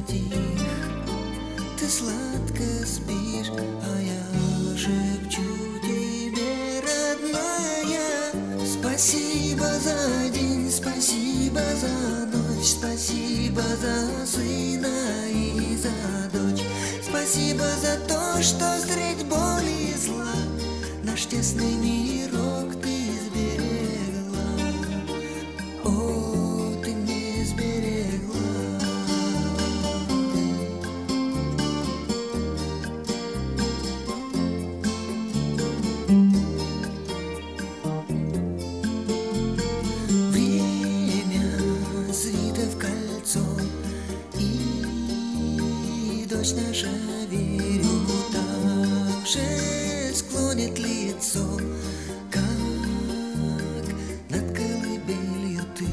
затих, ты сладко спишь, а я шепчу тебе, родная. Спасибо за день, спасибо за ночь, спасибо за сына и за дочь. Спасибо за то, что средь боли и зла наш тесный мирок ты сберегла. О, ты мне сберегла. Время свито в кольцо, и дочь наша, верю, так же склонит лицо, как над колыбелью ты.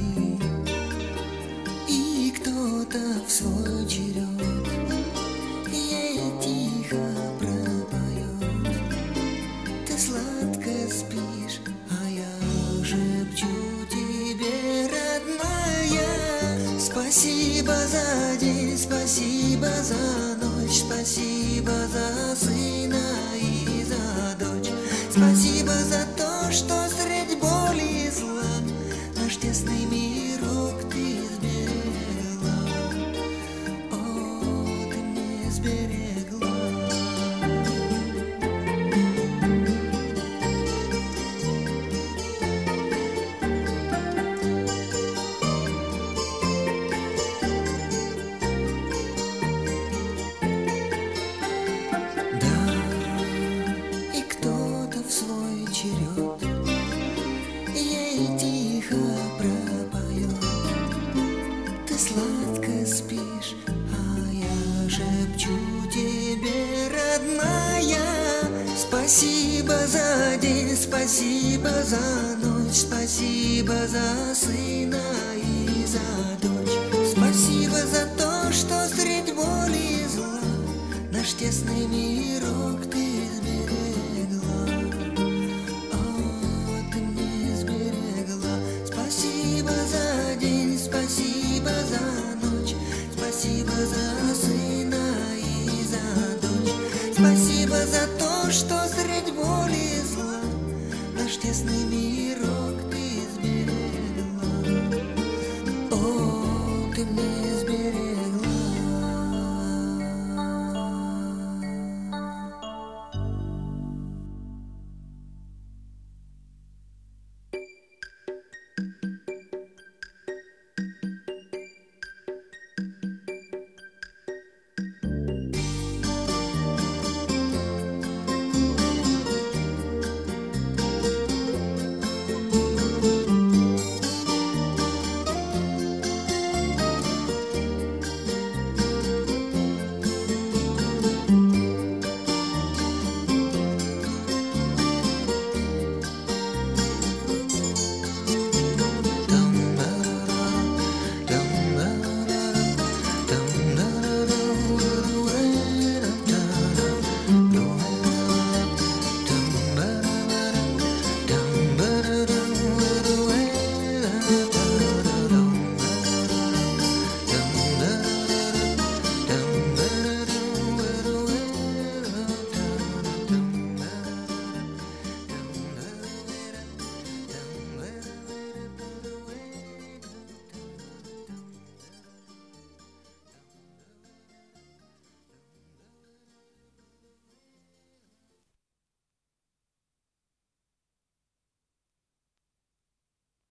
И кто-то в свой черед ей тихо пропоет. Ты сладко спишь, а я шепчу тебе, родная. Спасибо за день, спасибо за ночь, спасибо за сына и за дочь. Спасибо за то, что средь боли и зла наш тесный мирок ты сберегла. О, ты мне сберегла. Свой черед ей тихо пропоет. Ты сладко спишь, а я шепчу тебе, родная. Спасибо за день, спасибо за ночь, спасибо за сына и за дочь. Спасибо за то, что средь боли и зла наш тесный мирок ты сберегла. Спасибо за день, спасибо за ночь, спасибо за сына и за дочь. Спасибо за то, что средь боли и зла наш тесный мирок